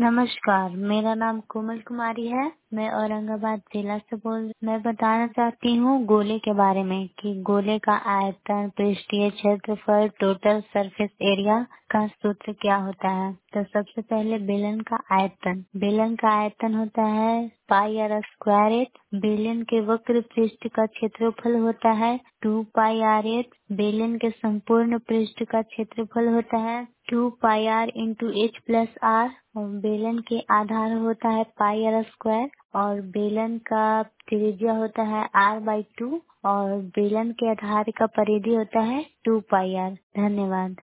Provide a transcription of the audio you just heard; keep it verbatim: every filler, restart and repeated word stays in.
नमस्कार, मेरा नाम कोमल कुमारी है। मैं औरंगाबाद जिला से बोल मैं बताना चाहती हूँ गोले के बारे में कि गोले का आयतन, पृष्ठीय क्षेत्रफल, टोटल सरफेस एरिया का सूत्र क्या होता है। तो सबसे पहले बेलन का आयतन। बेलन का आयतन होता है पाई आर स्क्वायर एच। बेलन के वक्र पृष्ठ का क्षेत्रफल होता है टू पाई आर एच। बेलन के संपूर्ण पृष्ठ का क्षेत्रफल होता है two pi r into h plus r. और बेलन के आधार होता है पाई आर स्क्वायर और बेलन का त्रिज्या होता है आर बाई टू और बेलन के आधार का परिधि होता है टू पाई आर। धन्यवाद।